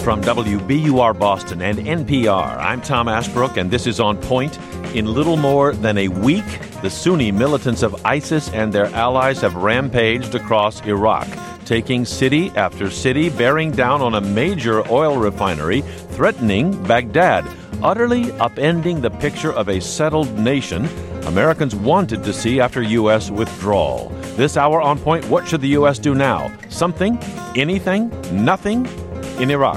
from WBUR Boston and NPR, I'm Tom Ashbrook, and this is On Point. In little more than a week, the Sunni militants of ISIS and their allies have rampaged across Iraq, taking city after city, bearing down on a major oil refinery, threatening Baghdad, utterly upending the picture of a settled nation Americans wanted to see after U.S. withdrawal. This hour on Point, what should the U.S. do now? Something? Anything? Nothing? In Iraq.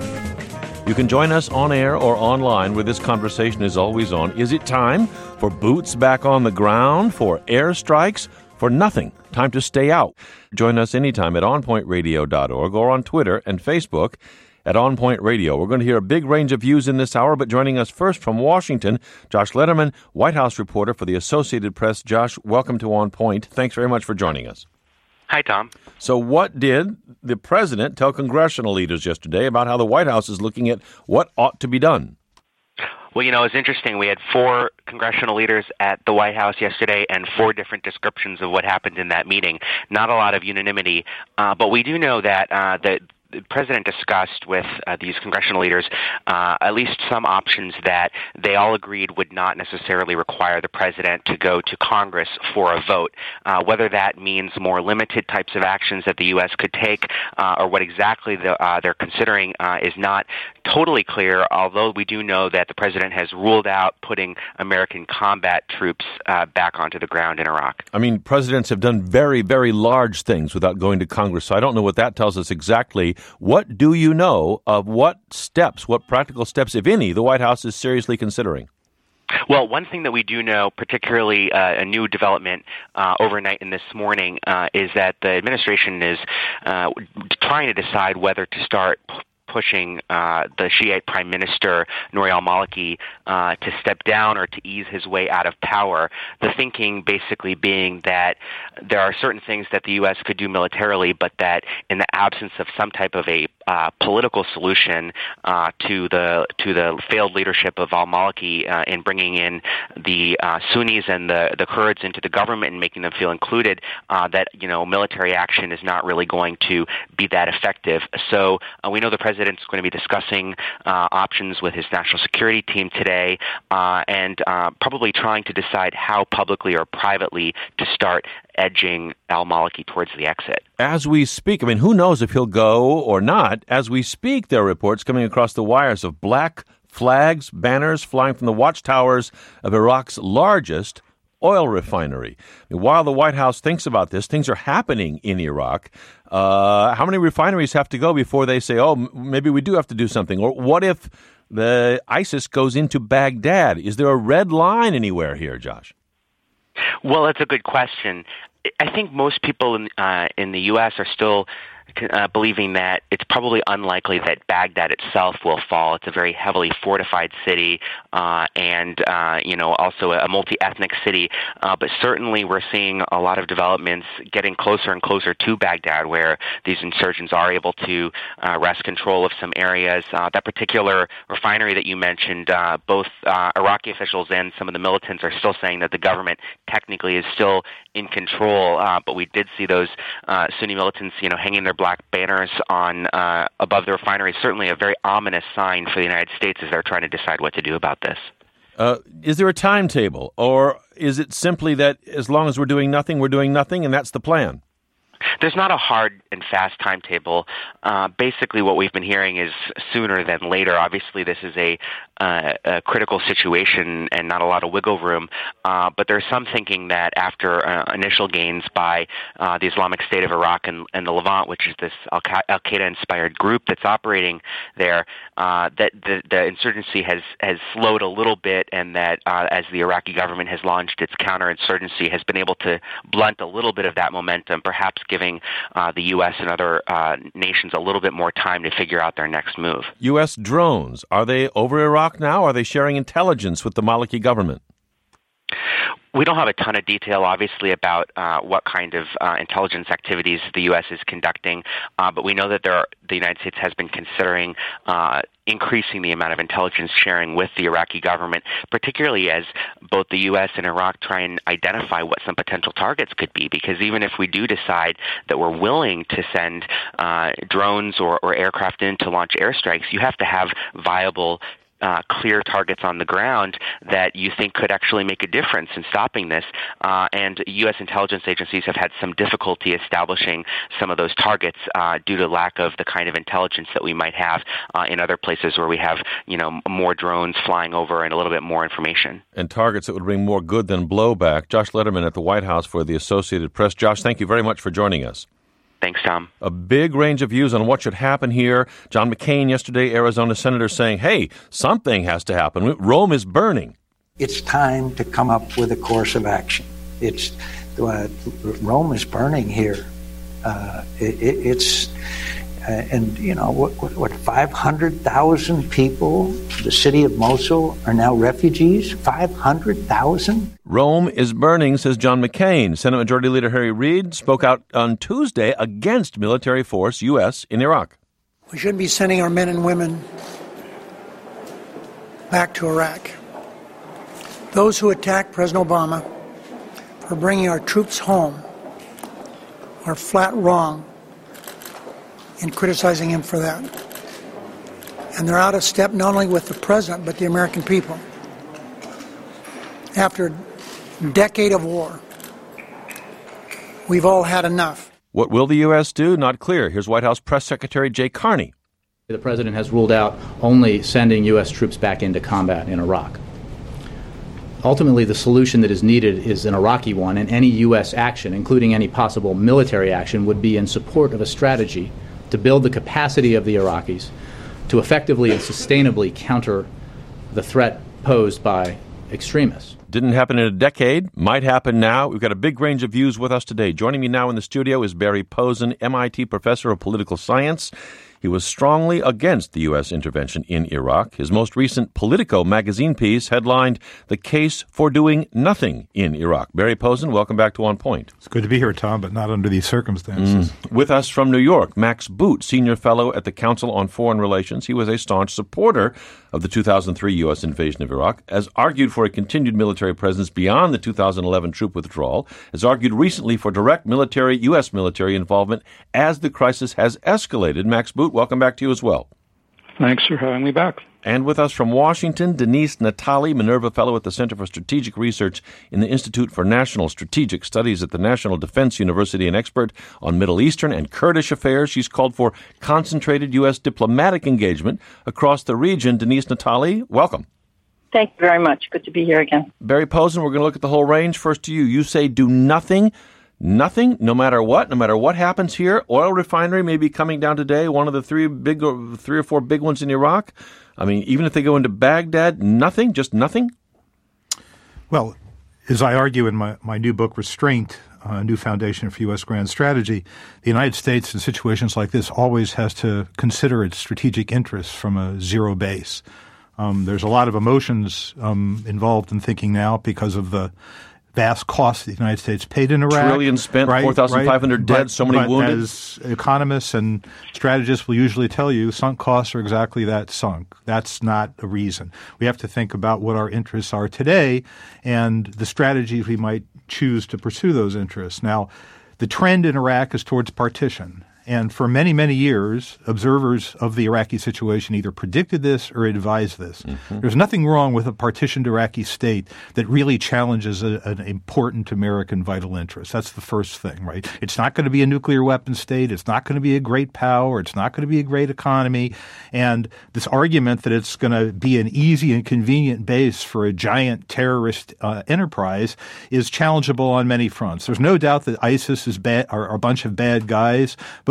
You can join us on air or online where this conversation is always on. Is it time for boots back on the ground, for airstrikes, for nothing? Time to stay out. Join us anytime at onpointradio.org or on Twitter and Facebook at On Point Radio. We're going to hear a big range of views in this hour, but joining us first from Washington, Josh Lederman, White House reporter for the Associated Press. Josh, welcome to On Point. Thanks very much for joining us. Hi, Tom. So what did the president tell congressional leaders yesterday about how the White House is looking at what ought to be done? Well, it's interesting. We had 4 congressional leaders at the White House yesterday and 4 different descriptions of what happened in that meeting. Not a lot of unanimity, but we do know that the president discussed with these congressional leaders at least some options that they all agreed would not necessarily require the president to go to Congress for a vote. Whether that means more limited types of actions that the U.S. could take or what exactly they're considering is not totally clear, although we do know that the president has ruled out putting American combat troops back onto the ground in Iraq. I mean, presidents have done very, very large things without going to Congress, so I don't know what that tells us exactly. What do you know of what practical steps, if any, the White House is seriously considering? Well, one thing that we do know, particularly a new development overnight and this morning, is that the administration is trying to decide whether to start pushing the Shiite Prime Minister, Nouri al-Maliki, to step down or to ease his way out of power. The thinking basically being that there are certain things that the U.S. could do militarily, but that in the absence of some type of a political solution to the failed leadership of al-Maliki in bringing in the Sunnis and the Kurds into the government and making them feel included, that military action is not really going to be that effective. So we know the president's going to be discussing options with his national security team today and probably trying to decide how publicly or privately to start edging al-Maliki towards the exit. As we speak, who knows if he'll go or not? As we speak, there are reports coming across the wires of black flags, banners flying from the watchtowers of Iraq's largest oil refinery. While the White House thinks about this, things are happening in Iraq. How many refineries have to go before they say, maybe we do have to do something? Or what if the ISIS goes into Baghdad? Is there a red line anywhere here, Josh? Well, that's a good question. I think most people in the U.S. are still believing that it's probably unlikely that Baghdad itself will fall. It's a very heavily fortified city and also a multi-ethnic city. But certainly we're seeing a lot of developments getting closer and closer to Baghdad where these insurgents are able to wrest control of some areas. That particular refinery that you mentioned, both Iraqi officials and some of the militants are still saying that the government technically is still in control. But we did see those Sunni militants, hanging their black banners on above the refinery. Certainly a very ominous sign for the United States as they're trying to decide what to do about this. Is there a timetable, or is it simply that as long as we're doing nothing, and that's the plan? There's not a hard and fast timetable. Basically, what we've been hearing is sooner than later. Obviously, this is a critical situation and not a lot of wiggle room. But there's some thinking that after initial gains by the Islamic State of Iraq and the Levant, which is this Al-Qaeda-inspired group that's operating there, that the insurgency has slowed a little bit, and that as the Iraqi government has launched its counterinsurgency, has been able to blunt a little bit of that momentum, perhaps giving the U.S. and other nations a little bit more time to figure out their next move. U.S. drones, are they over Iraq now? Are they sharing intelligence with the Maliki government? We don't have a ton of detail, obviously, about what kind of intelligence activities the U.S. is conducting, but we know that the United States has been considering increasing the amount of intelligence sharing with the Iraqi government, particularly as both the U.S. and Iraq try and identify what some potential targets could be. Because even if we do decide that we're willing to send drones or aircraft in to launch airstrikes, you have to have viable clear targets on the ground that you think could actually make a difference in stopping this. And U.S. intelligence agencies have had some difficulty establishing some of those targets due to lack of the kind of intelligence that we might have in other places where we have, more drones flying over and a little bit more information. And targets that would bring more good than blowback. Josh Lederman at the White House for the Associated Press. Josh, thank you very much for joining us. Thanks, Tom. A big range of views on what should happen here. John McCain yesterday, Arizona senator, saying, hey, something has to happen. Rome is burning. It's time to come up with a course of action. Rome is burning here. And 500,000 people, the city of Mosul, are now refugees? 500,000? Rome is burning, says John McCain. Senate Majority Leader Harry Reid spoke out on Tuesday against military force U.S. in Iraq. We shouldn't be sending our men and women back to Iraq. Those who attack President Obama for bringing our troops home are flat wrong in criticizing him for that. And they're out of step not only with the president, but the American people. After a decade of war, we've all had enough. What will the U.S. do? Not clear. Here's White House Press Secretary Jay Carney. The president has ruled out only sending U.S. troops back into combat in Iraq. Ultimately, the solution that is needed is an Iraqi one, and any U.S. action, including any possible military action, would be in support of a strategy to build the capacity of the Iraqis to effectively and sustainably counter the threat posed by extremists. Didn't happen in a decade, might happen now. We've got a big range of views with us today. Joining me now in the studio is Barry Posen, MIT professor of political science. He was strongly against the U.S. intervention in Iraq. His most recent Politico magazine piece headlined "The Case for Doing Nothing in Iraq." Barry Posen, welcome back to On Point. It's good to be here, Tom, but not under these circumstances. With us from New York, Max Boot, senior fellow at the Council on Foreign Relations. He was a staunch supporter of the 2003 U.S. invasion of Iraq, has argued for a continued military presence beyond the 2011 troop withdrawal, has argued recently for direct U.S. military involvement as the crisis has escalated. Max Boot, welcome back to you as well. Thanks for having me back. And with us from Washington, Denise Natali, Minerva Fellow at the Center for Strategic Research in the Institute for National Strategic Studies at the National Defense University, an expert on Middle Eastern and Kurdish affairs. She's called for concentrated U.S. diplomatic engagement across the region. Denise Natali, welcome. Thank you very much. Good to be here again. Barry Posen, we're going to look at the whole range. First to you. You say do nothing. Nothing, no matter what happens here. Oil refinery may be coming down today, one of the three or four big ones in Iraq. I mean, even if they go into Baghdad, nothing, just nothing? Well, as I argue in my new book, Restraint, a New Foundation for U.S. Grand Strategy, the United States in situations like this always has to consider its strategic interests from a zero base. There's a lot of emotions involved in thinking now because of the vast costs the United States paid in Iraq. $1 trillion spent, 4,500 dead, so many wounded. As economists and strategists will usually tell you, sunk costs are exactly that, sunk. That's not a reason. We have to think about what our interests are today and the strategies we might choose to pursue those interests. Now, the trend in Iraq is towards partition. And for many, many years, observers of the Iraqi situation either predicted this or advised this. Mm-hmm. There's nothing wrong with a partitioned Iraqi state that really challenges an important American vital interest. That's the first thing, right? It's not going to be a nuclear weapon state. It's not going to be a great power. It's not going to be a great economy. And this argument that it's going to be an easy and convenient base for a giant terrorist enterprise is challengeable on many fronts. There's no doubt that ISIS is bad, are a bunch of bad guys, but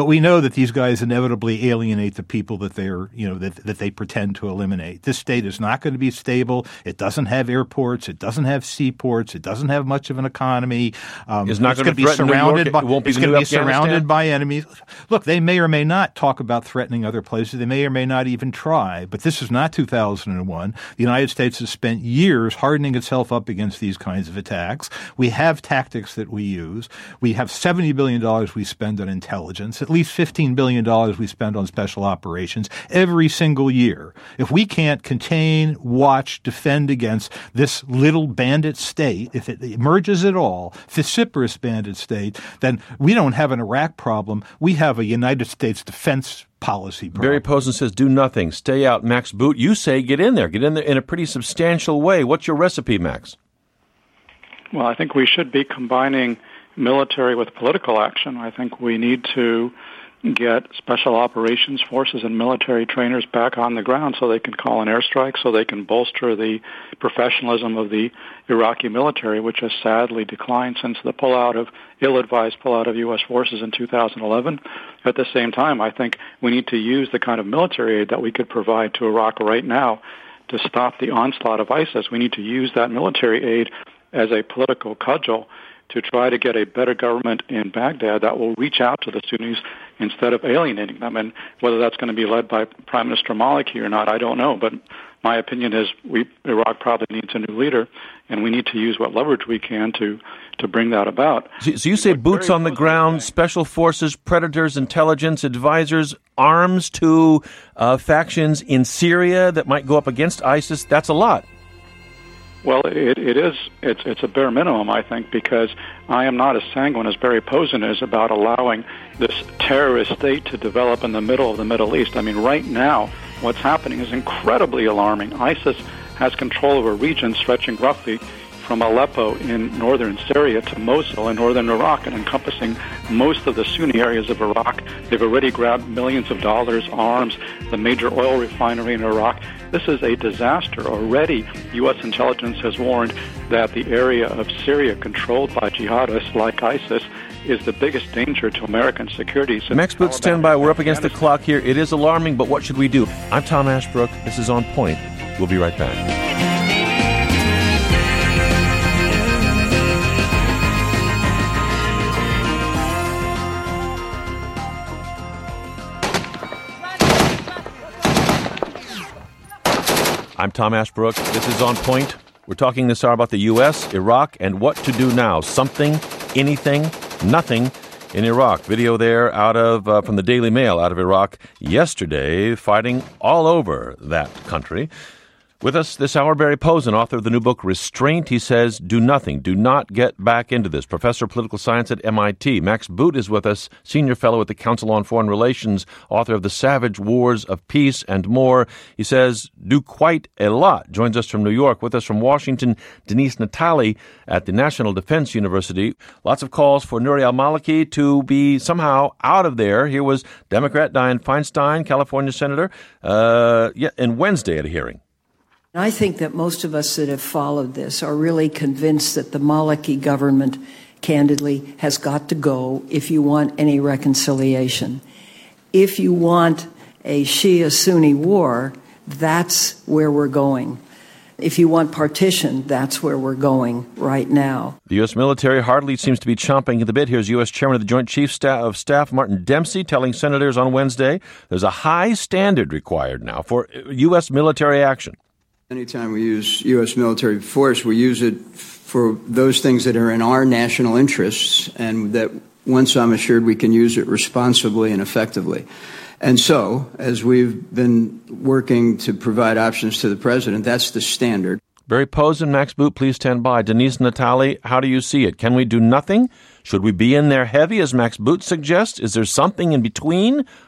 we know that these guys inevitably alienate the people that they're, that they pretend to eliminate. This state is not going to be stable. It doesn't have airports. It doesn't have seaports. It doesn't have much of an economy. It's not going to be surrounded by. It's going to be surrounded by enemies. Look, they may or may not talk about threatening other places. They may or may not even try. But this is not 2001. The United States has spent years hardening itself up against these kinds of attacks. We have tactics that we use. We have $70 billion we spend on intelligence, at least $15 billion we spend on special operations every single year. If we can't contain, watch, defend against this little bandit state, if it emerges at all, vociferous bandit state, then we don't have an Iraq problem. We have a United States defense policy problem. Barry Posen says, do nothing, stay out. Max Boot, you say get in there in a pretty substantial way. What's your recipe, Max? Well, I think we should be combining military with political action. I think we need to get special operations forces and military trainers back on the ground so they can call an airstrike, so they can bolster the professionalism of the Iraqi military, which has sadly declined since the ill-advised pullout of U.S. forces in 2011. At the same time, I think we need to use the kind of military aid that we could provide to Iraq right now to stop the onslaught of ISIS. We need to use that military aid as a political cudgel to try to get a better government in Baghdad that will reach out to the Sunnis instead of alienating them. And whether that's going to be led by Prime Minister Maliki or not, I don't know. But my opinion is Iraq probably needs a new leader, and we need to use what leverage we can to bring that about. So you say boots on the ground, special forces, predators, intelligence, advisors, arms to factions in Syria that might go up against ISIS. That's a lot. Well, it's a bare minimum, I think, because I am not as sanguine as Barry Posen is about allowing this terrorist state to develop in the middle of the Middle East. I mean, right now, what's happening is incredibly alarming. ISIS has control of a region stretching roughly from Aleppo in northern Syria to Mosul in northern Iraq and encompassing most of the Sunni areas of Iraq. They've already grabbed millions of dollars, arms, the major oil refinery in Iraq. This is a disaster. Already, U.S. intelligence has warned that the area of Syria controlled by jihadists like ISIS is the biggest danger to American security. Max Boot, stand by. We're up against the clock here. It is alarming, but what should we do? I'm Tom Ashbrook. This is On Point. We'll be right back. I'm Tom Ashbrook. This is On Point. We're talking this hour about the U.S., Iraq, and what to do now. Something, anything, nothing in Iraq. Video there out of from the Daily Mail out of Iraq yesterday, fighting all over that country. With us this hour, Barry Posen, author of the new book, Restraint. He says, do nothing. Do not get back into this. Professor of political science at MIT. Max Boot is with us, senior fellow at the Council on Foreign Relations, author of The Savage Wars of Peace and more. He says, do quite a lot. Joins us from New York. With us from Washington, Denise Natali at the National Defense University. Lots of calls for Nouri al-Maliki to be somehow out of there. Here was Democrat Dianne Feinstein, California senator, and Wednesday at a hearing. I think that most of us that have followed this are really convinced that the Maliki government, candidly, has got to go if you want any reconciliation. If you want a Shia-Sunni war, that's where we're going. If you want partition, that's where we're going right now. The U.S. military hardly seems to be chomping at the bit. Here's U.S. Chairman of the Joint Chiefs of Staff, Martin Dempsey, telling senators on Wednesday there's a high standard required now for U.S. military action. Anytime we use U.S. military force, we use it for those things that are in our national interests, and that once I'm assured we can use it responsibly and effectively. And so, as we've been working to provide options to the president, that's the standard. Barry Posen, Max Boot, please stand by. Denise Natali, how do you see it? Can we do nothing? Should we be in there heavy, as Max Boot suggests? Is there something in between?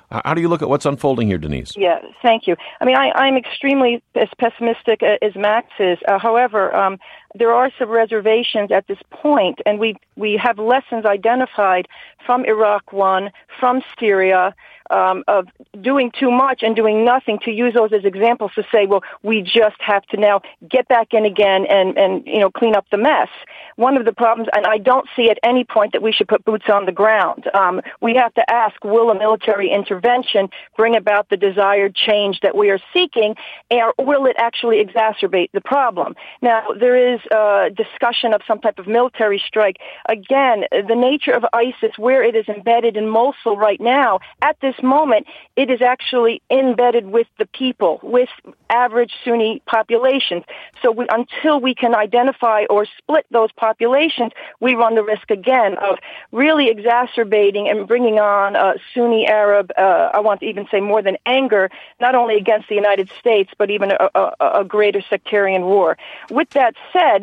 How do you look at what's unfolding here, Denise? Yeah, thank you. I mean, I'm extremely as pessimistic as Max is. However, there are some reservations at this point, and we have lessons identified from Iraq 1, from Syria, of doing too much and doing nothing, to use those as examples to say, well, we just have to now get back in again and clean up the mess. One of the problems, and I don't see at any point that we should put boots on the ground. We have to ask, will a military intervention bring about the desired change that we are seeking, or will it actually exacerbate the problem? Now, there is discussion of some type of military strike. Again, the nature of ISIS, where it is embedded in Mosul right now, at this moment, it is actually embedded with the people, with average Sunni populations. So until we can identify or split those populations, we run the risk again of really exacerbating and bringing on Sunni Arab, I want to even say more than anger, not only against the United States, but even a greater sectarian war. With that said,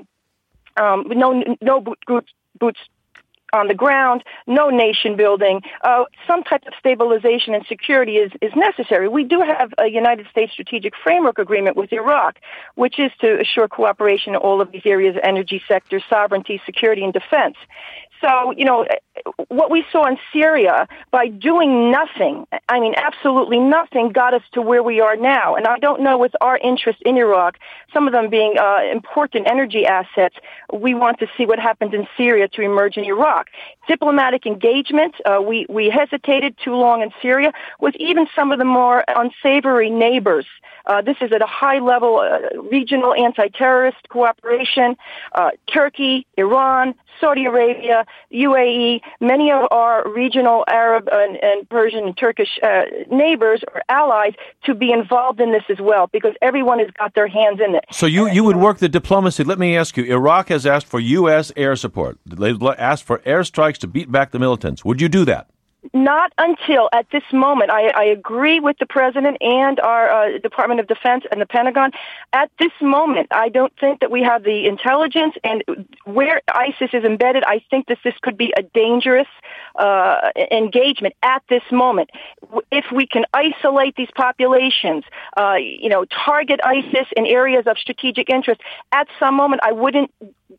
no boots on the ground, no nation building, some type of stabilization and security is necessary. We do have a United States Strategic Framework Agreement with Iraq, which is to assure cooperation in all of these areas, energy sector, sovereignty, security, and defense. So, what we saw in Syria, by doing nothing, I mean, absolutely nothing, got us to where we are now. And I don't know with our interest in Iraq, some of them being important energy assets, we want to see what happens in Syria to emerge in Iraq. Diplomatic engagement, we hesitated too long in Syria with even some of the more unsavory neighbors. This is at a high level, regional anti-terrorist cooperation. Turkey, Iran, Saudi Arabia, UAE, many of our regional Arab and Persian and Turkish neighbors or allies to be involved in this as well, because everyone has got their hands in it. So you would work the diplomacy. Let me ask you, Iraq has asked for U.S. air support. They've asked for airstrikes to beat back the militants. Would you do that? Not until, at this moment, I agree with the President and our Department of Defense and the Pentagon. At this moment, I don't think that we have the intelligence, and where ISIS is embedded, I think that this could be a dangerous engagement at this moment. If we can isolate these populations, target ISIS in areas of strategic interest, at some moment I wouldn't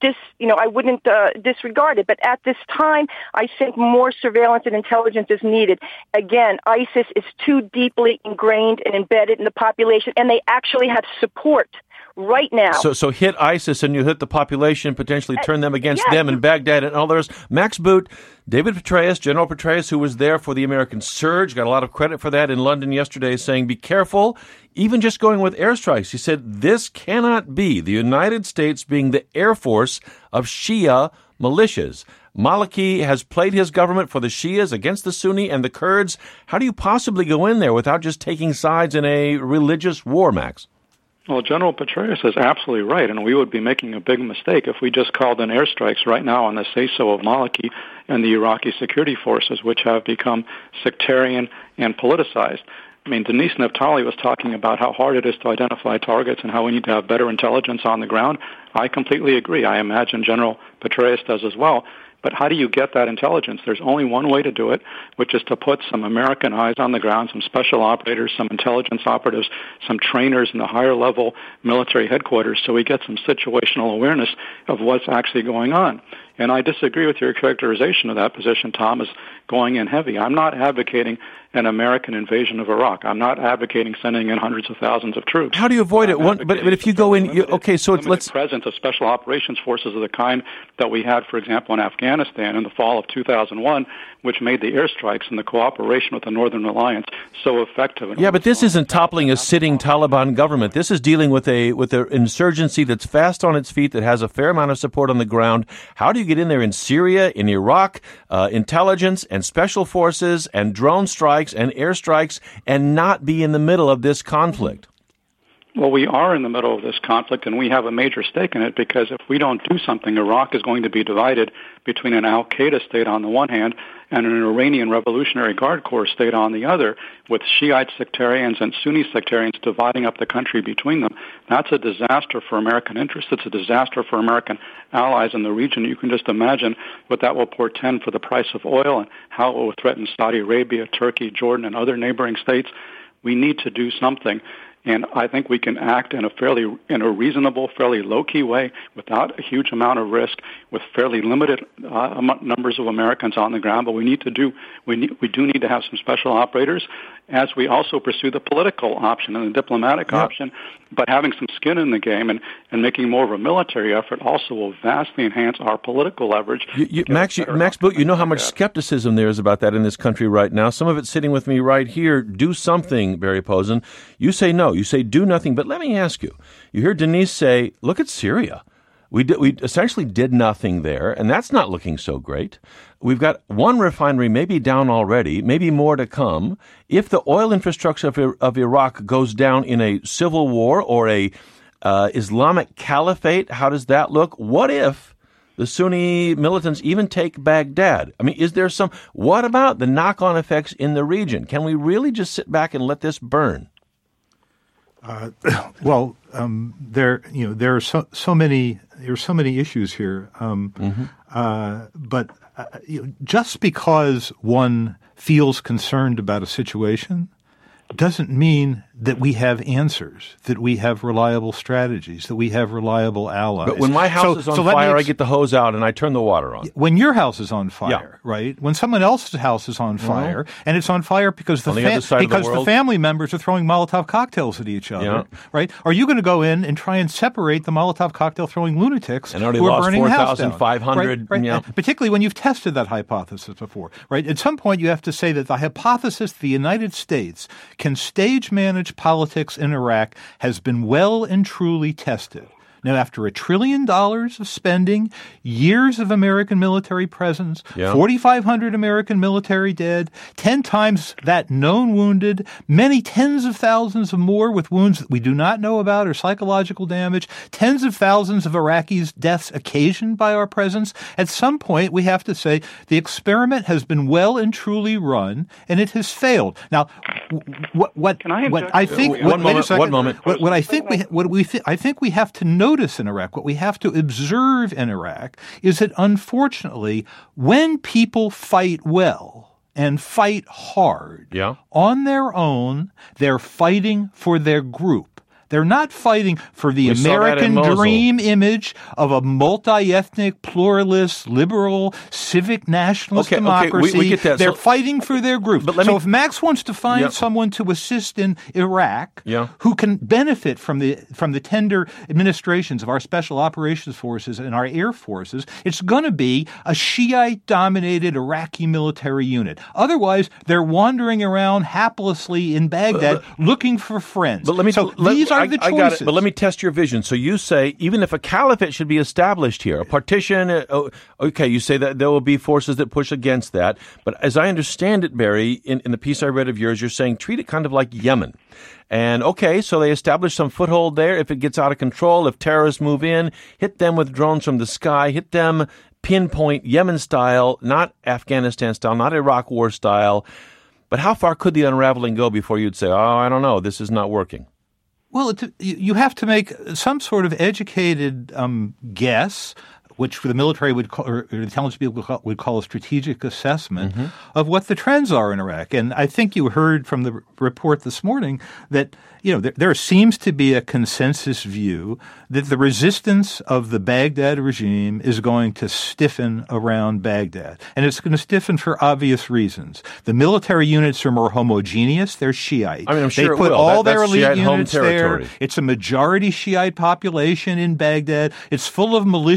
disregard it. But at this time, I think more surveillance and intelligence is needed. Again, ISIS is too deeply ingrained and embedded in the population, and they actually have support right now. So hit ISIS and you hit the population, potentially turn them against them in Baghdad and others. Max Boot, David Petraeus, General Petraeus, who was there for the American surge, got a lot of credit for that in London yesterday, saying, be careful, even just going with airstrikes. He said, this cannot be the United States being the Air Force of Shia militias. Maliki has played his government for the Shias against the Sunni and the Kurds. How do you possibly go in there without just taking sides in a religious war, Max? Well, General Petraeus is absolutely right, and we would be making a big mistake if we just called in airstrikes right now on the say-so of Maliki and the Iraqi security forces, which have become sectarian and politicized. I mean, Denise Naftali was talking about how hard it is to identify targets and how we need to have better intelligence on the ground. I completely agree. I imagine General Petraeus does as well. But how do you get that intelligence? There's only one way to do it, which is to put some American eyes on the ground, some special operators, some intelligence operatives, some trainers in the higher level military headquarters, so we get some situational awareness of what's actually going on. And I disagree with your characterization of that position, Tom, as going in heavy. I'm not advocating an American invasion of Iraq. I'm not advocating sending in hundreds of thousands of troops. How do you avoid it? But if you go in, let's presence of special operations forces of the kind that we had, for example, in Afghanistan in the fall of 2001, which made the airstrikes and the cooperation with the Northern Alliance so effective. Yeah, but this isn't toppling a sitting Taliban government. This is dealing with an insurgency that's fast on its feet, that has a fair amount of support on the ground. How do you get in there in Syria, in Iraq, intelligence and special forces and drone strikes and airstrikes, and not be in the middle of this conflict? Well, we are in the middle of this conflict, and we have a major stake in it, because if we don't do something, Iraq is going to be divided between an al-Qaeda state on the one hand and an Iranian Revolutionary Guard Corps state on the other, with Shiite sectarians and Sunni sectarians dividing up the country between them. That's a disaster for American interests. It's a disaster for American allies in the region. You can just imagine what that will portend for the price of oil and how it will threaten Saudi Arabia, Turkey, Jordan, and other neighboring states. We need to do something. And I think we can act in a reasonable, fairly low-key way without a huge amount of risk, with fairly limited numbers of Americans on the ground. But we do need to have some special operators, as we also pursue the political option and the diplomatic option. But having some skin in the game and making more of a military effort also will vastly enhance our political leverage. Max Boot, you know how much skepticism there is about that in this country right now. Some of it's sitting with me right here. Do something, Barry Posen. You say no. You say do nothing. But let me ask you. You hear Denise say, look at Syria. We essentially did nothing there, and that's not looking so great. We've got one refinery maybe down already, maybe more to come. If the oil infrastructure of Iraq goes down in a civil war or a Islamic caliphate, how does that look? What if the Sunni militants even take Baghdad? I mean, what about the knock-on effects in the region? Can we really just sit back and let this burn? There are so many issues here. But just because one feels concerned about a situation doesn't mean that we have answers, that we have reliable strategies, that we have reliable allies. But when my house is on fire, I get the hose out and I turn the water on. When your house is on fire, right? When someone else's house is on fire, and it's on fire because the family members are throwing Molotov cocktails at each other, right? Are you going to go in and try and separate the Molotov cocktail throwing lunatics who are burning the house down? 4,500. Right? Particularly when you've tested that hypothesis before, right? At some point, you have to say that the hypothesis the United States can stage manage politics in Iraq has been well and truly tested. Now, after $1 trillion of spending, years of American military presence, 4,500 American military dead, 10 times that known wounded, many tens of thousands of more with wounds that we do not know about or psychological damage, tens of thousands of Iraqis' deaths occasioned by our presence, at some point we have to say the experiment has been well and truly run, and it has failed. Now, I think we have to notice in Iraq, what we have to observe in Iraq is that unfortunately, when people fight well and fight hard on their own, they're fighting for their group. They're not fighting for the American dream image of a multi-ethnic, pluralist, liberal, civic nationalist democracy. We get that. They're fighting for their group. If Max wants to find someone to assist in Iraq who can benefit from the tender administrations of our special operations forces and our air forces, it's going to be a Shiite-dominated Iraqi military unit. Otherwise, they're wandering around haplessly in Baghdad looking for friends. These are the choices. I got it, but let me test your vision. So you say even if a caliphate should be established here, a partition, you say that there will be forces that push against that. But as I understand it, Barry, in the piece I read of yours, you're saying treat it kind of like Yemen. And so they establish some foothold there. If it gets out of control, if terrorists move in, hit them with drones from the sky, hit them pinpoint Yemen style, not Afghanistan style, not Iraq war style. But how far could the unraveling go before you'd say, I don't know, this is not working? Well, you have to make some sort of educated guess, which the military would call, or intelligence people would call a strategic assessment of what the trends are in Iraq. And I think you heard from the report this morning that there seems to be a consensus view that the resistance of the Baghdad regime is going to stiffen around Baghdad. And it's going to stiffen for obvious reasons. The military units are more homogeneous. They're Shiite. I mean, I'm sure they put all their elite Shiite units home there. It's a majority Shiite population in Baghdad. It's full of militias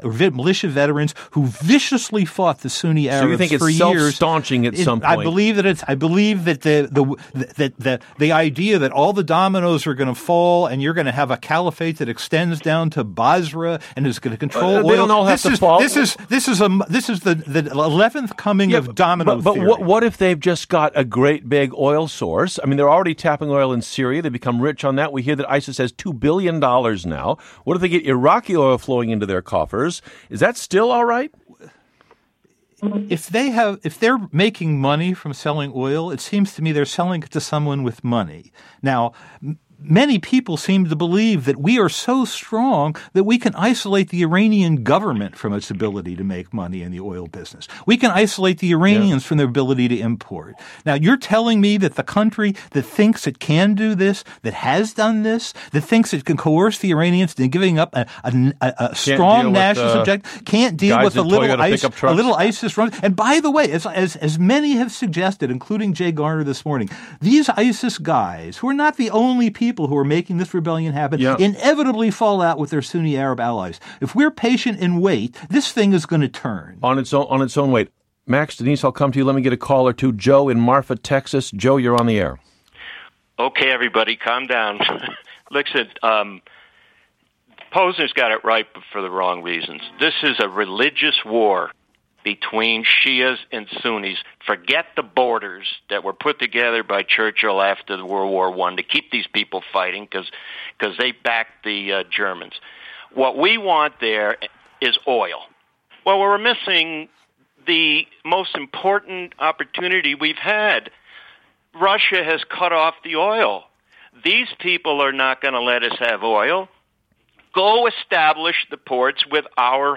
militia veterans who viciously fought the Sunni Arabs for years. So you think it's self-staunching at some point? I believe that the idea that all the dominoes are going to fall and you're going to have a caliphate that extends down to Basra and is going to control oil. They don't all have to fall. This is the 11th coming of domino theory. But what if they've just got a great big oil source? I mean, they're already tapping oil in Syria. They become rich on that. We hear that ISIS has $2 billion now. What if they get Iraqi oil flowing into their coffers? Is that still all right? If they're making money from selling oil, it seems to me they're selling it to someone with money. Now, many people seem to believe that we are so strong that we can isolate the Iranian government from its ability to make money in the oil business. We can isolate the Iranians from their ability to import. Now, you're telling me that the country that thinks it can do this, that has done this, that thinks it can coerce the Iranians into giving up a strong national objective, can't deal with a little ISIS run. And by the way, as many have suggested, including Jay Garner this morning, these ISIS guys, who are not the only people who are making this rebellion happen, inevitably fall out with their Sunni Arab allies. If we're patient and wait, this thing is going to turn. On its own weight. Max, Denise, I'll come to you. Let me get a call or two. Joe in Marfa, Texas. Joe, you're on the air. Okay, everybody, calm down. Listen, Posner's got it right, but for the wrong reasons. This is a religious war between Shias and Sunnis. Forget the borders that were put together by Churchill after the World War I to keep these people fighting because they backed the Germans. What we want there is oil. Well, we're missing the most important opportunity we've had. Russia has cut off the oil. These people are not going to let us have oil. Go establish the ports with our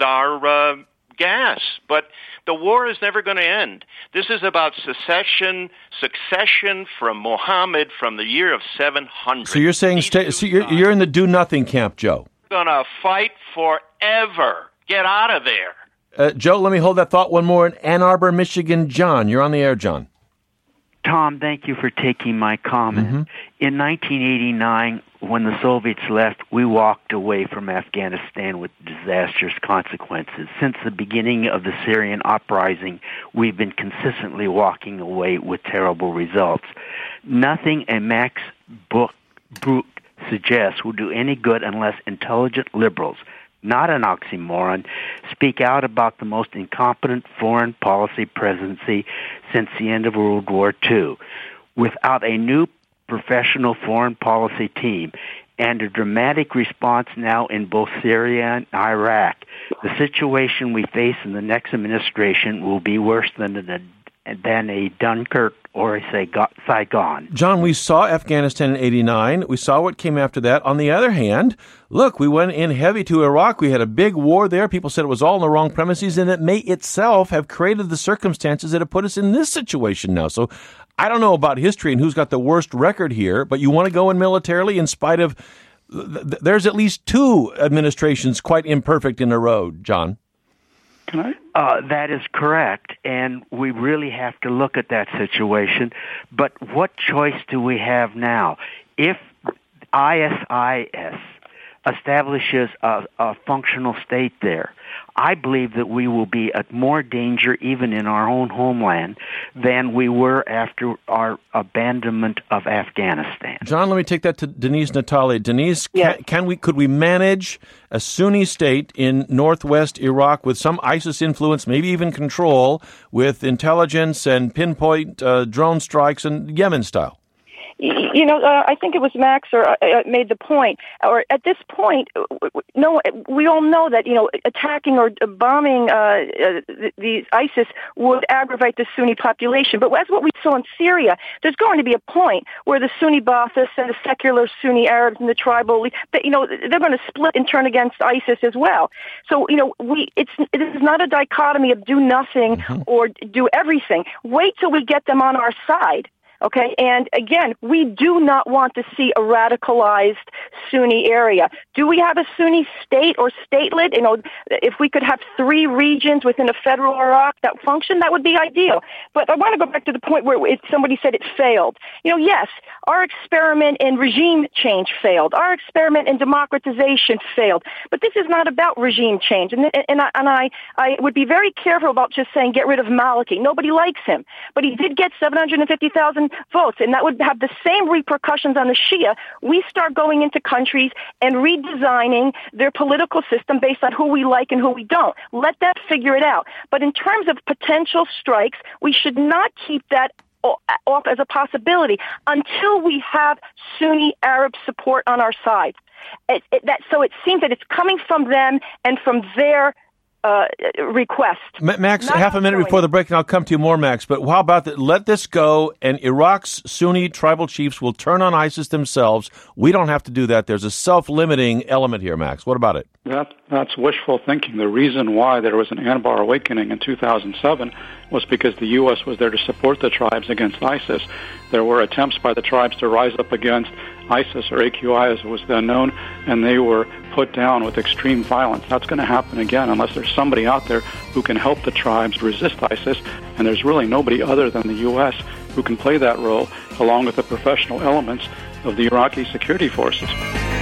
gas, but the war is never going to end. This is about succession from Muhammad from the year of 700. So you're saying you're in the do nothing camp, Joe. We're going to fight forever. Get out of there. Joe, let me hold that thought one more. In Ann Arbor, Michigan, John, you're on the air, John. Tom, thank you for taking my comment. Mm-hmm. In 1989, when the Soviets left, we walked away from Afghanistan with disastrous consequences. Since the beginning of the Syrian uprising, we've been consistently walking away with terrible results. Nothing a Max book suggests will do any good unless intelligent liberals, not an oxymoron, speak out about the most incompetent foreign policy presidency since the end of World War II. Without a new professional foreign policy team and a dramatic response now in both Syria and Iraq, the situation we face in the next administration will be worse than a Dunkirk or a Saigon. John, we saw Afghanistan in 89. We saw what came after that. On the other hand, look, we went in heavy to Iraq. We had a big war there. People said it was all on the wrong premises, and it may itself have created the circumstances that have put us in this situation now. So I don't know about history and who's got the worst record here, but you want to go in militarily in spite of there's at least two administrations quite imperfect in a row, John. That is correct, and we really have to look at that situation. But what choice do we have now? If ISIS establishes a functional state there, I believe that we will be at more danger even in our own homeland than we were after our abandonment of Afghanistan. John, let me take that to Denise Natali. Denise, yes. Could we manage a Sunni state in northwest Iraq with some ISIS influence, maybe even control, with intelligence and pinpoint drone strikes and Yemen style? You know, I think it was Max or made the point, or at this point, no, we all know that, you know, attacking or bombing the ISIS would aggravate the Sunni population. But as what we saw in Syria, there's going to be a point where the Sunni Baathists and the secular Sunni Arabs and the tribal, you know, they're going to split and turn against ISIS as well. So, you know, it is not a dichotomy of do nothing or do everything. Wait till we get them on our side. Okay, and again, we do not want to see a radicalized Sunni area. Do we have a Sunni state or statelet? You know, if we could have 3 regions within a federal Iraq that function, that would be ideal. But I want to go back to the point where somebody said it failed. You know, yes, our experiment in regime change failed. Our experiment in democratization failed. But this is not about regime change. And I would be very careful about just saying get rid of Maliki. Nobody likes him. But he did get 750,000 votes, and that would have the same repercussions on the Shia. We start going into countries and redesigning their political system based on who we like and who we don't. Let them figure it out. But in terms of potential strikes, we should not keep that off as a possibility until we have Sunni Arab support on our side. So it seems that it's coming from them and from their request. Max, half a minute before the break, and I'll come to you more, Max, but how about that? Let this go, and Iraq's Sunni tribal chiefs will turn on ISIS themselves. We don't have to do that. There's a self-limiting element here, Max. What about it? That's wishful thinking. The reason why there was an Anbar awakening in 2007 was because the U.S. was there to support the tribes against ISIS. There were attempts by the tribes to rise up against ISIS, or AQI as it was then known, and they were put down with extreme violence. That's going to happen again unless there's somebody out there who can help the tribes resist ISIS, and there's really nobody other than the U.S. who can play that role, along with the professional elements of the Iraqi security forces.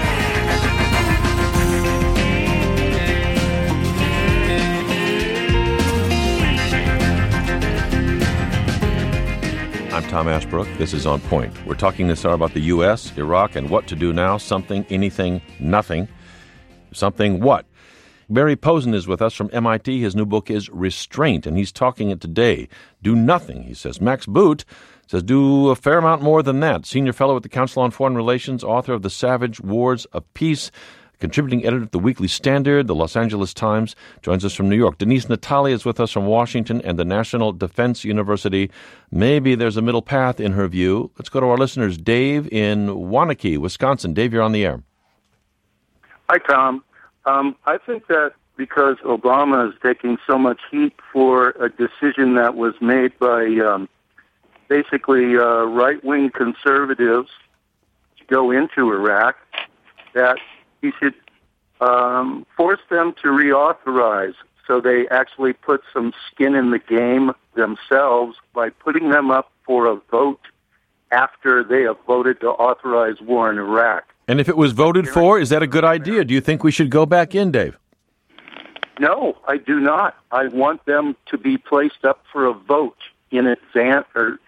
I'm Tom Ashbrook. This is On Point. We're talking this hour about the U.S., Iraq, and what to do now. Something, anything, nothing. Something what? Barry Posen is with us from MIT. His new book is Restraint, and he's talking it today. Do nothing, he says. Max Boot says do a fair amount more than that. Senior fellow at the Council on Foreign Relations, author of The Savage Wars of Peace, contributing editor at the Weekly Standard, the Los Angeles Times, joins us from New York. Denise Natali is with us from Washington and the National Defense University. Maybe there's a middle path in her view. Let's go to our listeners. Dave in Waunakee, Wisconsin. Dave, you're on the air. Hi, Tom. I think that because Obama is taking so much heat for a decision that was made by basically right-wing conservatives to go into Iraq, that he should force them to reauthorize so they actually put some skin in the game themselves by putting them up for a vote after they have voted to authorize war in Iraq. And if it was voted for, is that a good idea? Do you think we should go back in, Dave? No, I do not. I want them to be placed up for a vote in advance.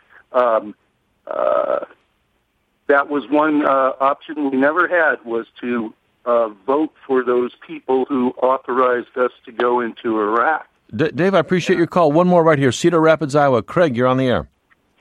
That was one option we never had, was to vote for those people who authorized us to go into Iraq. Dave, I appreciate your call. One more right here. Cedar Rapids, Iowa. Craig, you're on the air.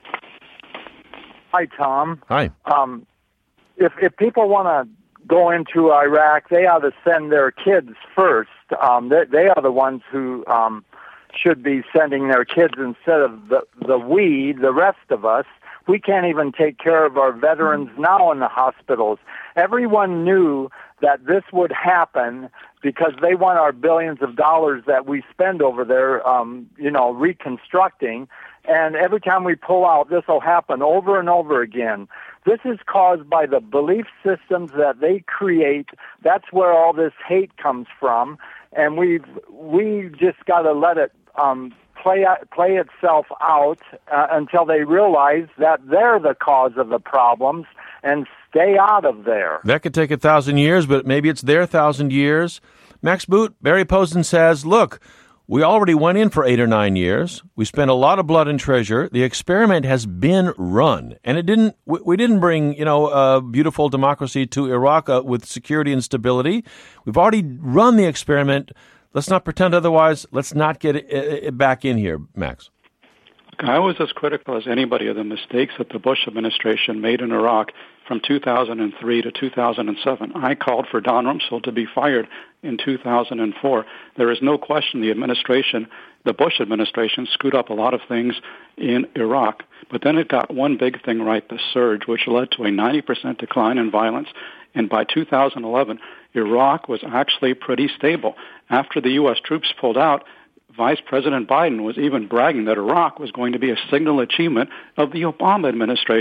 Hi, Tom. Hi. If people want to go into Iraq, they ought to send their kids first. They are the ones who should be sending their kids instead of the rest of us. We can't even take care of our veterans now in the hospitals. Everyone knew that this would happen because they want our billions of dollars that we spend over there, reconstructing. And every time we pull out, this will happen over and over again. This is caused by the belief systems that they create. That's where all this hate comes from. And we just got to let it play itself out until they realize that they're the cause of the problems and stay out of there. That could take 1,000 years, but maybe it's their 1,000 years. Max Boot, Barry Posen says, look, we already went in for 8 or 9 years. We spent a lot of blood and treasure. The experiment has been run, and we didn't bring, beautiful democracy to Iraq with security and stability. We've already run the experiment. Let's not pretend otherwise. Let's not get it back in here, Max. I was as critical as anybody of the mistakes that the Bush administration made in Iraq from 2003 to 2007. I called for Don Rumsfeld to be fired in 2004. There is no question the Bush administration, screwed up a lot of things in Iraq. But then it got one big thing right, the surge, which led to a 90% decline in violence. And by 2011, Iraq was actually pretty stable. After the U.S. troops pulled out, Vice President Biden was even bragging that Iraq was going to be a signal achievement of the Obama administration,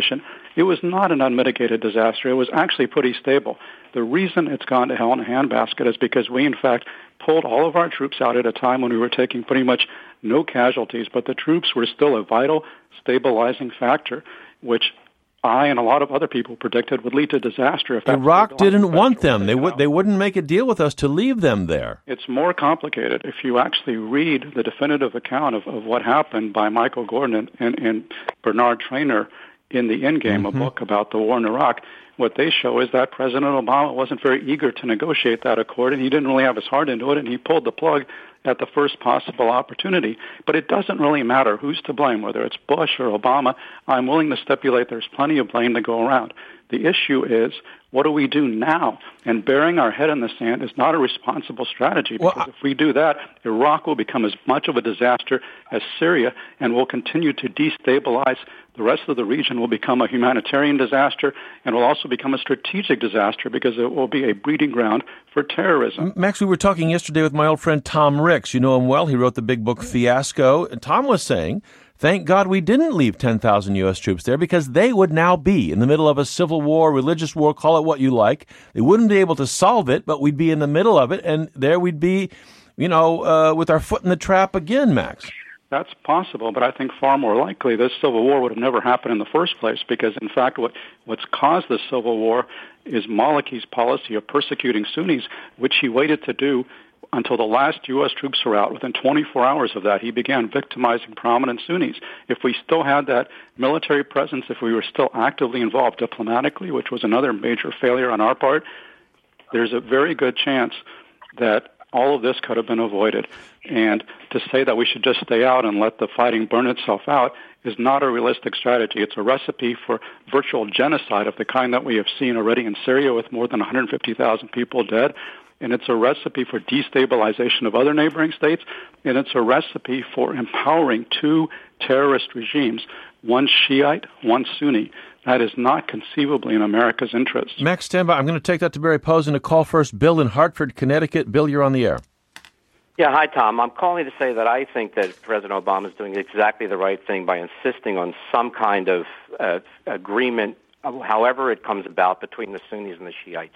It was not an unmitigated disaster. It was actually pretty stable. The reason it's gone to hell in a handbasket is because we, in fact, pulled all of our troops out at a time when we were taking pretty much no casualties, but the troops were still a vital stabilizing factor, which I and a lot of other people predicted would lead to disaster. If Iraq didn't want them. They wouldn't make a deal with us to leave them there. It's more complicated. If you actually read the definitive account of what happened by Michael Gordon and Bernard Traynor in The Endgame, a book about the war in Iraq, what they show is that President Obama wasn't very eager to negotiate that accord, and he didn't really have his heart into it, and he pulled the plug at the first possible opportunity. But it doesn't really matter who's to blame, whether it's Bush or Obama. I'm willing to stipulate there's plenty of blame to go around. The issue is, what do we do now? And burying our head in the sand is not a responsible strategy, because if we do that, Iraq will become as much of a disaster as Syria, and will continue to destabilize the rest of the region. Will become a humanitarian disaster, and will also become a strategic disaster, because it will be a breeding ground for terrorism. Max, we were talking yesterday with my old friend Tom Ricks. You know him well. He wrote the big book Fiasco. And Tom was saying, thank God we didn't leave 10,000 U.S. troops there, because they would now be in the middle of a civil war, religious war, call it what you like. They wouldn't be able to solve it, but we'd be in the middle of it, and there we'd be, with our foot in the trap again, Max. That's possible, but I think far more likely this civil war would have never happened in the first place, because, in fact, what's caused this civil war is Maliki's policy of persecuting Sunnis, which he waited to do until the last U.S. troops were out. Within 24 hours of that, he began victimizing prominent Sunnis. If we still had that military presence, if we were still actively involved diplomatically, which was another major failure on our part, there's a very good chance that all of this could have been avoided. And to say that we should just stay out and let the fighting burn itself out is not a realistic strategy. It's a recipe for virtual genocide of the kind that we have seen already in Syria, with more than 150,000 people dead. And it's a recipe for destabilization of other neighboring states. And it's a recipe for empowering two terrorist regimes, one Shiite, one Sunni. That is not conceivably in America's interest. Max, stand by. I'm going to take that to Barry Posen to call first Bill in Hartford, Connecticut. Bill, you're on the air. Yeah, hi, Tom. I'm calling to say that I think that President Obama is doing exactly the right thing by insisting on some kind of agreement, however it comes about, between the Sunnis and the Shiites.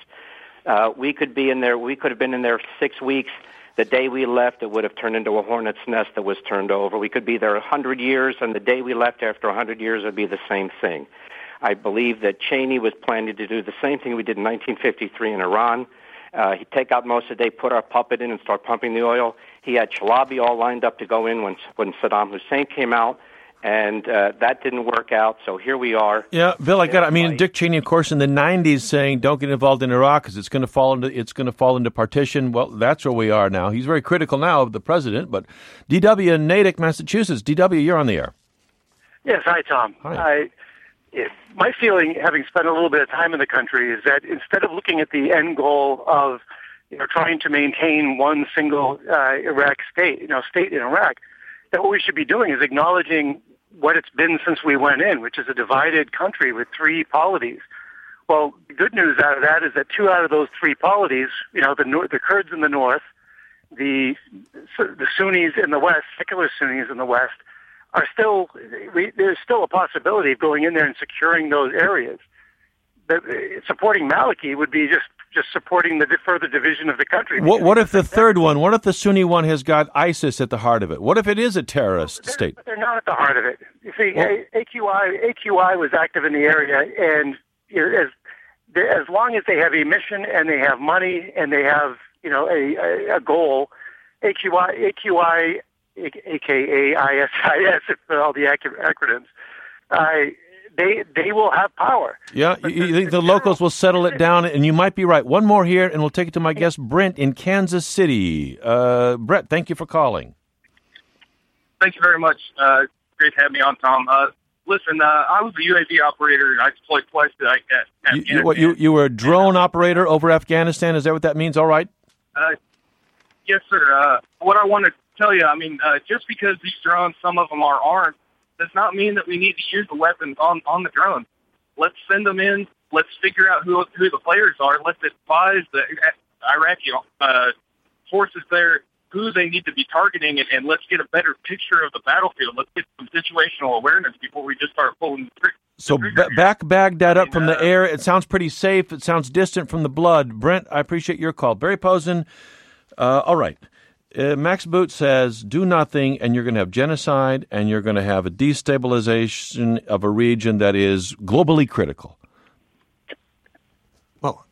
We could have been in there 6 weeks. The day we left, it would have turned into a hornet's nest that was turned over. We could be there 100 years, and the day we left after 100 years, it would be the same thing. I believe that Cheney was planning to do the same thing we did in 1953 in Iran. He'd take out most of the day, put our puppet in, and start pumping the oil. He had Chalabi all lined up to go in when Saddam Hussein came out, and that didn't work out. So here we are. Yeah, Bill, Dick Cheney, of course, in the 90s saying, don't get involved in Iraq because it's going to fall into partition. Well, that's where we are now. He's very critical now of the president, but DW in Natick, Massachusetts. DW, you're on the air. Yes, hi, Tom. Hi. My feeling, having spent a little bit of time in the country, is that instead of looking at the end goal of trying to maintain one single state in Iraq, that what we should be doing is acknowledging what it's been since we went in, which is a divided country with three polities. Well, the good news out of that is that two out of those three polities, the Kurds in the north, the Sunnis in the west, secular Sunnis in the west, are still, there's still a possibility of going in there and securing those areas. Supporting Maliki would be just supporting the further division of the country. What if the third one, what if the Sunni one has got ISIS at the heart of it? What if it is a terrorist state? They're not at the heart of it. You see, AQI was active in the area, and as long as they have a mission and they have money and they have a goal, AQI AKA ISIS, for all the acronyms, they will have power. Yeah, you think the locals will settle it down, and you might be right. One more here, and we'll take it to my guest, Brent, in Kansas City. Brett, thank you for calling. Thank you very much. Great to have me on, Tom. Listen, I was a UAV operator. I deployed twice to Afghanistan. You were a drone operator over Afghanistan? Is that what that means? All right. Yes, sir. What I want to tell you, just because these drones, some of them are armed, does not mean that we need to use the weapons on the drone. Let's send them in. Let's figure out who the players are. Let's advise the Iraqi forces there who they need to be targeting, and let's get a better picture of the battlefield. Let's get some situational awareness before we just start pulling the trigger. So back Baghdad up from the air. It sounds pretty safe. It sounds distant from the blood. Brent, I appreciate your call. Barry Posen, all right. Max Boot says, do nothing, and you're going to have genocide, and you're going to have a destabilization of a region that is globally critical. Well,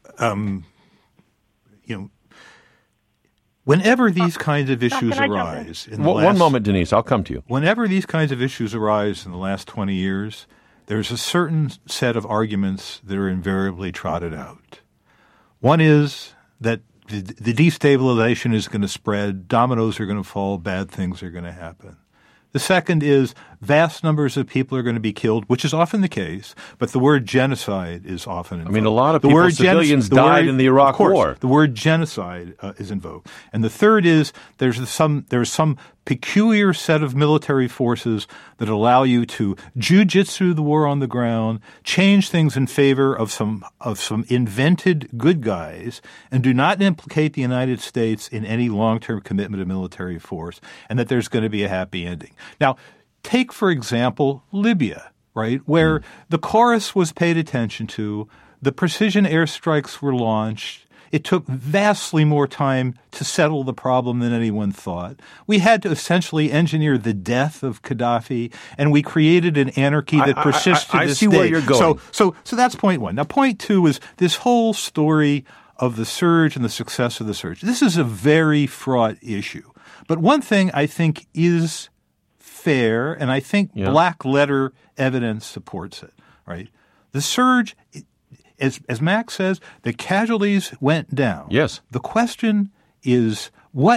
whenever these kinds of issues arise... One moment, Denise, I'll come to you. Whenever these kinds of issues arise in the last 20 years, there's a certain set of arguments that are invariably trotted out. One is that the destabilization is going to spread, dominoes are going to fall, bad things are going to happen. The second is vast numbers of people are going to be killed, which is often the case, but the word genocide is often invoked. I mean, a lot of people, civilians died in the Iraq War. The word genocide is invoked. And the third is there's some peculiar set of military forces that allow you to jujitsu the war on the ground, change things in favor of some invented good guys, and do not implicate the United States in any long-term commitment to military force, and that there's going to be a happy ending. Now, take, for example, Libya, right, where the chorus was paid attention to, the precision airstrikes were launched. It took vastly more time to settle the problem than anyone thought. We had to essentially engineer the death of Gaddafi, and we created an anarchy that persists to this day. I see where you're going. So that's point one. Now, point two is this whole story of the surge and the success of the surge. This is a very fraught issue. But one thing I think is fair, and I think black letter evidence supports it, right? The surge, as Max says, the casualties went down. Yes. The question is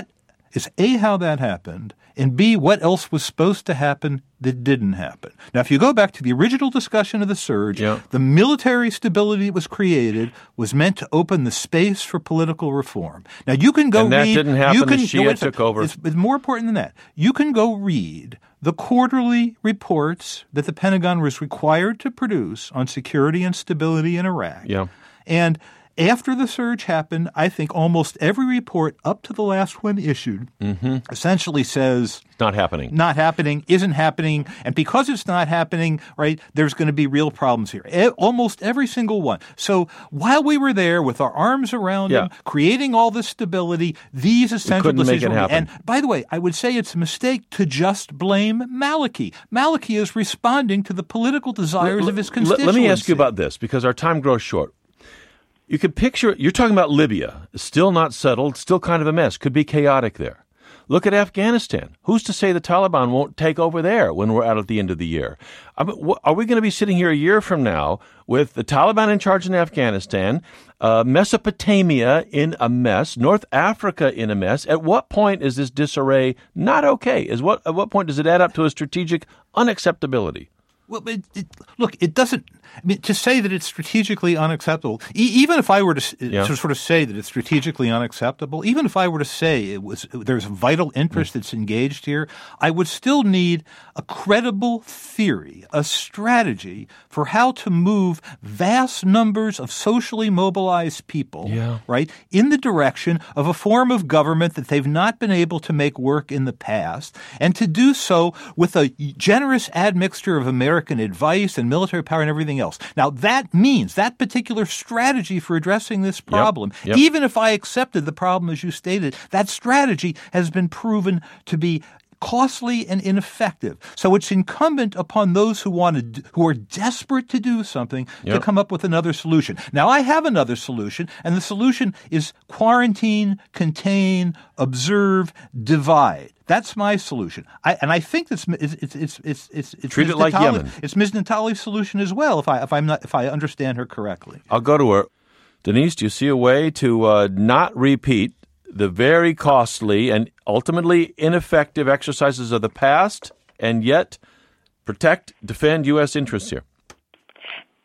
A, how that happened, and B, what else was supposed to happen that didn't happen. Now, if you go back to the original discussion of the surge, the military stability that was created was meant to open the space for political reform. Now, you can go read... And that didn't happen. The Shia took over. It's more important than that. You can go read the quarterly reports that the Pentagon was required to produce on security and stability in Iraq. Yeah. And after the surge happened, I think almost every report up to the last one issued essentially says... It's not happening. Not happening, isn't happening. And because it's not happening, right, there's going to be real problems here. Almost every single one. So while we were there with our arms around them, creating all this stability, these essential decisions were made. And by the way, I would say it's a mistake to just blame Maliki. Maliki is responding to the political desires of his constituency. Let me ask you about this, because our time grows short. You could picture, you're talking about Libya, still not settled, still kind of a mess, could be chaotic there. Look at Afghanistan. Who's to say the Taliban won't take over there when we're out at the end of the year? I mean, are we going to be sitting here a year from now with the Taliban in charge in Afghanistan, Mesopotamia in a mess, North Africa in a mess? At what point is this disarray not okay? At what point does it add up to a strategic unacceptability? Well, look, it doesn't. I mean, to say that it's strategically unacceptable, even if I were to sort of say that it's strategically unacceptable, even if I were to say there's a vital interest that's engaged here, I would still need a credible theory, a strategy for how to move vast numbers of socially mobilized people, right, in the direction of a form of government that they've not been able to make work in the past, and to do so with a generous admixture of American advice and military power and everything else. Now, that means that particular strategy for addressing this problem, even if I accepted the problem as you stated, that strategy has been proven to be costly and ineffective. So it's incumbent upon those who are desperate to do something to come up with another solution. Now, I have another solution, and the solution is quarantine, contain, observe, divide. That's my solution. I think it's treat it like Yemen. It's Ms. Natali's solution as well, if I understand her correctly. I'll go to her. Denise, do you see a way to not repeat the very costly and ultimately ineffective exercises of the past and yet defend U.S. interests here?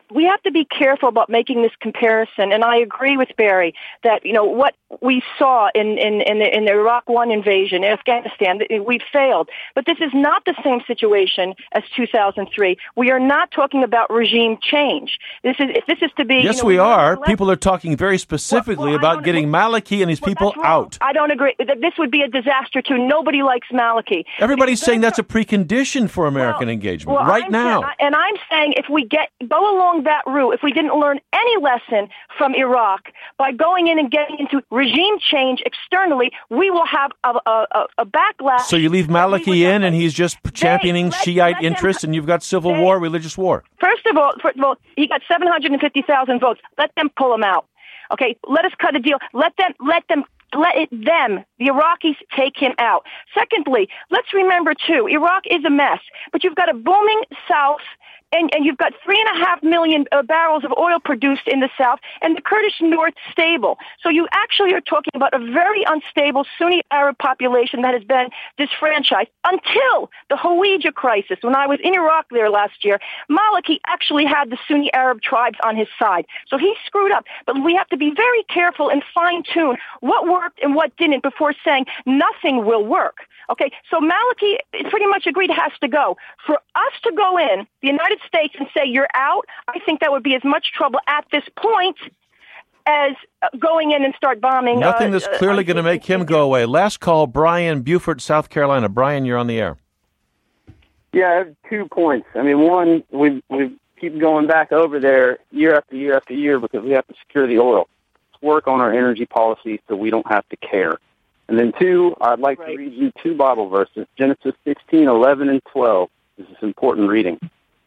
we have to be careful about making this comparison. And I agree with Barry that, what we saw in the Iraq 1 invasion, Afghanistan, we failed. But this is not the same situation as 2003. We are not talking about regime change. If this is to be... Yes, we are. People are talking very specifically about getting Maliki and his people out. I don't agree. This would be a disaster, too. Nobody likes Maliki. Everybody's saying that's a precondition for American engagement now. And I'm saying if we go along that route, if we didn't learn any lesson from Iraq by going in and getting into regime change externally, we will have a backlash. So you leave Maliki in and he's just championing Shiite interests and you've got civil war, religious war. First of all, he got 750,000 votes. Let them pull him out. Okay, let us cut a deal. Let the Iraqis, take him out. Secondly, let's remember, too, Iraq is a mess, but you've got a booming South, and you've got 3.5 million barrels of oil produced in the South, and the Kurdish North stable. So you actually are talking about a very unstable Sunni Arab population that has been disfranchised until the Hawija crisis. When I was in Iraq there last year, Maliki actually had the Sunni Arab tribes on his side. So he screwed up. But we have to be very careful and fine-tune what worked and what didn't before saying nothing will work. Okay, so Maliki pretty much agreed has to go. For us to go in, the United States, and say you're out, I think that would be as much trouble at this point as going in and start bombing. Nothing that's clearly going to make him go away. Last call, Brian, Beaufort, South Carolina. Brian, you're on the air. Yeah, I have 2 points. I mean, one, we keep going back over there year after year after year because we have to secure the oil. Let's work on our energy policy so we don't have to care. And then 2, I'd like to read you 2 Bible verses, Genesis 16:11 and 12. This is important reading.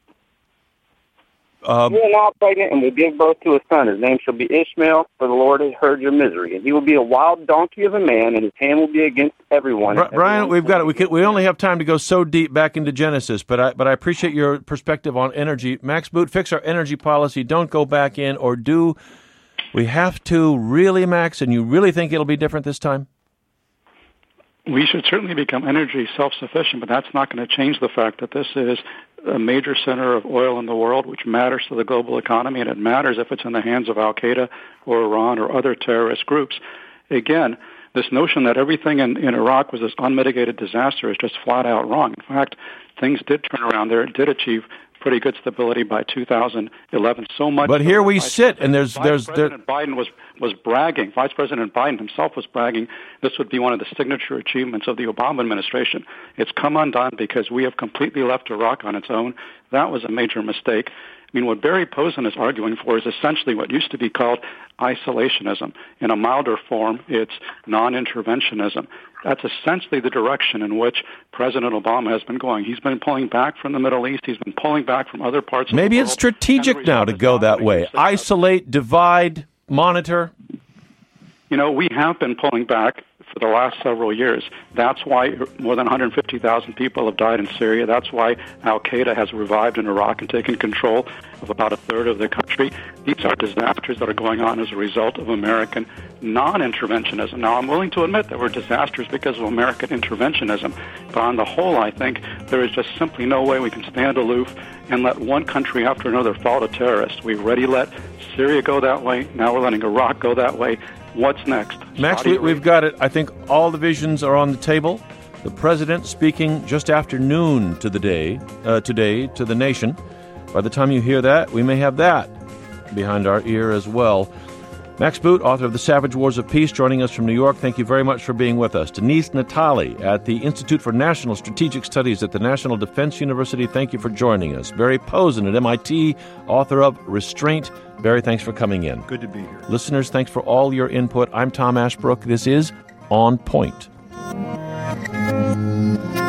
You are now pregnant and will give birth to a son. His name shall be Ishmael, for the Lord has heard your misery. And he will be a wild donkey of a man, and his hand will be against everyone. Brian, we've got it. We only have time to go so deep back into Genesis, but I appreciate your perspective on energy. Max Boot, fix our energy policy. Don't go back in, or do we have to really, Max, and you really think it'll be different this time? We should certainly become energy self-sufficient, but that's not going to change the fact that this is a major center of oil in the world, which matters to the global economy, and it matters if it's in the hands of Al-Qaeda or Iran or other terrorist groups. Again, this notion that everything in Iraq was this unmitigated disaster is just flat out wrong. In fact, things did turn around there. It did achieve pretty good stability by 2011. So much. But here we sit, and President Biden was bragging. Vice President Biden himself was bragging. This would be one of the signature achievements of the Obama administration. It's come undone because we have completely left Iraq on its own. That was a major mistake. I mean, what Barry Posen is arguing for is essentially what used to be called isolationism. In a milder form, it's non-interventionism. That's essentially the direction in which President Obama has been going. He's been pulling back from the Middle East. He's been pulling back from other parts of the world. Maybe it's strategic now to go that way. Isolate, divide, monitor. We have been pulling back for the last several years. That's why more than 150,000 people have died in Syria. That's why Al-Qaeda has revived in Iraq and taken control of about a third of the country. These are disasters that are going on as a result of American non-interventionism. Now, I'm willing to admit that we're disasters because of American interventionism, but on the whole, I think there is just simply no way we can stand aloof and let one country after another fall to terrorists. We've already let Syria go that way. Now we're letting Iraq go that way. What's next? Max, we've got it. I think all the visions are on the table. The president speaking just after noon today to the nation. By the time you hear that, we may have that behind our ear as well. Max Boot, author of The Savage Wars of Peace, joining us from New York. Thank you very much for being with us. Denise Natali at the Institute for National Strategic Studies at the National Defense University. Thank you for joining us. Barry Posen at MIT, author of Restraint. Barry, thanks for coming in. Good to be here. Listeners, thanks for all your input. I'm Tom Ashbrook. This is On Point.